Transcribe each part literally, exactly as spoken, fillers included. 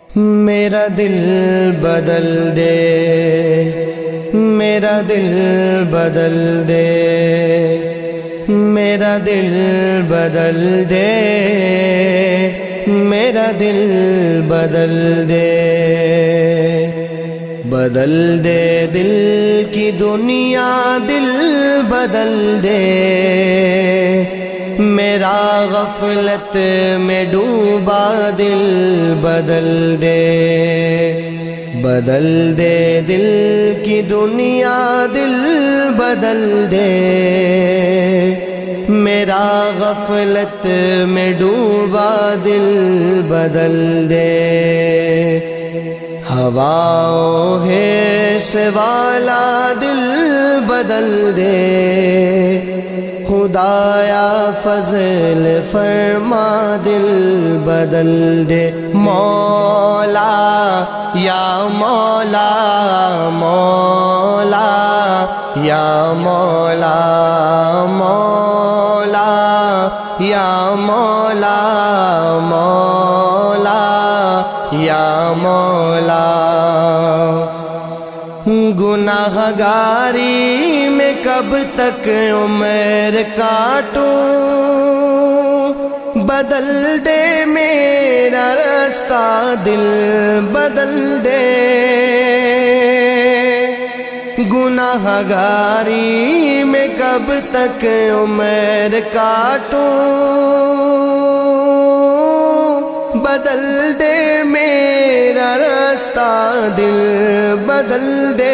میرا دل بدل دے، میرا دل بدل دے، میرا دل بدل دے، میرا دل بدل دے، بدل دے دل کی دنیا، دل بدل دے، میرا غفلت میں ڈوبا دل بدل دے، بدل دے دل کی دنیا، دل بدل دے، میرا غفلت میں ڈوبا دل بدل دے، ہواؤں ہے سے والا دل بدل دے، خدایا فضل فرما دل بدل دے، مولا یا مولا، مولا یا مولا، مولا یا مولا، مولا یا مولا، گناہ گاری میں کب تک عمر کاٹوں، بدل دے میرا راستہ دل بدل دے، گناہ گاری میں کب تک عمر کاٹوں، بدل دے میرا راستہ دل بدل دے،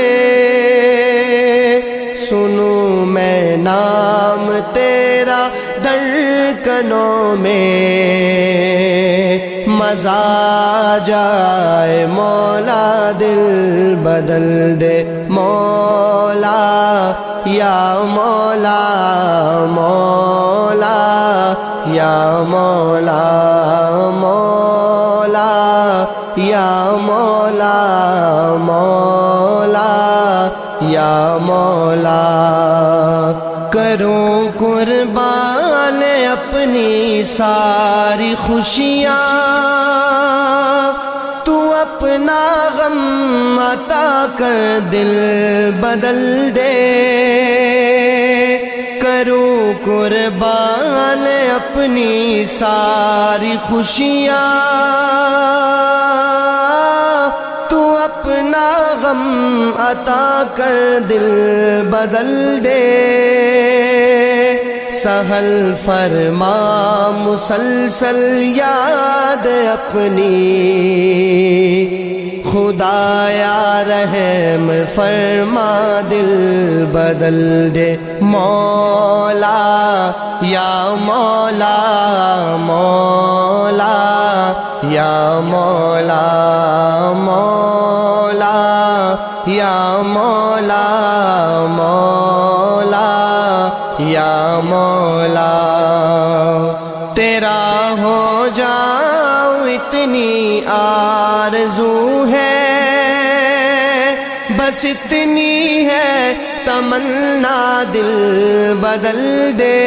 سنوں میں نام تیرا دھڑکنوں میں، مزہ جائے مولا دل بدل دے، مولا یا مولا، مولا یا مولا، مولا یا مولا، مولا یا مولا، کروں قربان اپنی ساری خوشیاں، تو اپنا غم عطا کر دل بدل دے، کروں قربان اپنی ساری خوشیاں، تو اپنا غم عطا کر دل بدل دے، سہل فرما مسلسل یاد اپنی، خدایا رحم فرما دل بدل دے، مولا یا مولا، مولا یا مولا، مولا یا مولا، مولا یا مولا، تیرا ہو جاؤں اتنی آرزو ہے، بس اتنی ہے تمنا دل بدل دے،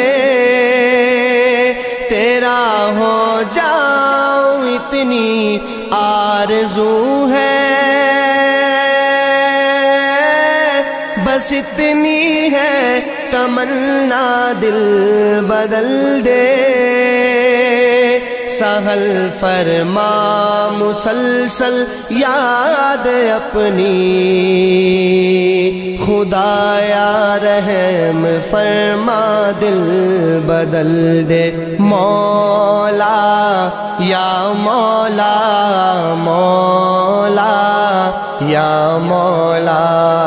تیرا ہو جاؤں اتنی آرزو ہے، بس اتنی ہے تمنا دل بدل دے، سہل فرما مسلسل یاد اپنی، خدایا رحم فرما دل بدل دے، مولا یا مولا، مولا یا مولا،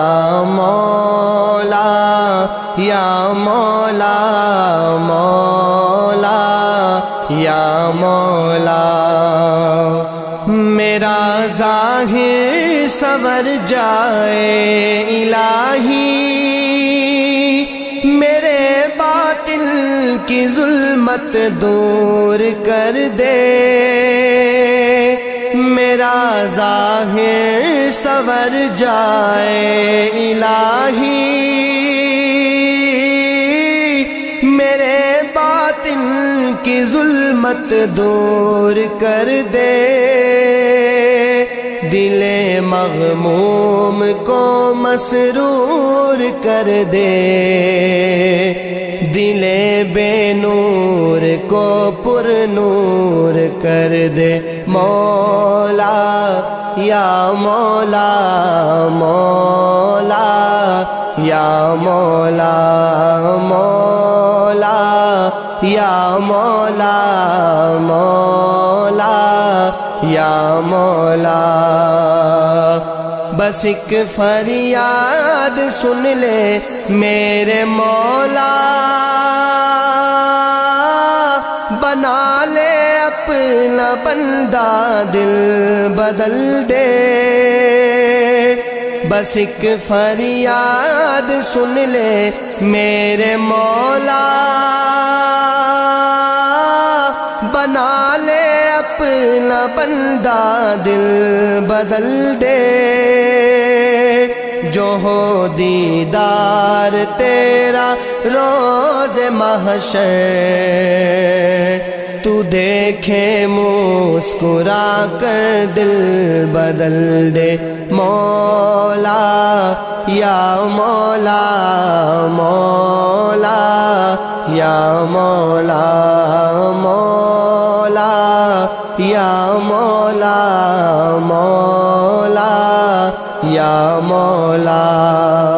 مولا یا مولا، مولا یا مولا، میرا ظاہر سنور جائے الہی، میرے باطن کی ظلمت دور کر دے، میرا ظاہر سنور جائے الہی، میرے باطن کی ظلمت دور کر دے، دل مغموم کو مسرور کر دے، دل بے نور کو پر نور کر دے۔ مولا یا مولا مولا یا مولا مولا یا مولا مولا یا مولا۔ بس ایک فریاد سن لے میرے مولا، بنا لے اپنا بندہ دل بدل دے۔ بس ایک فریاد سن لے میرے مولا، بنا لے اپنا بندہ دل بدل دے۔ جو ہو دیدار تیرا روز محشر، تو دیکھے مسکرا کر دل بدل دے۔ مولا یا مولا مولا یا مولا مولا یا مولا مولا یا مولا۔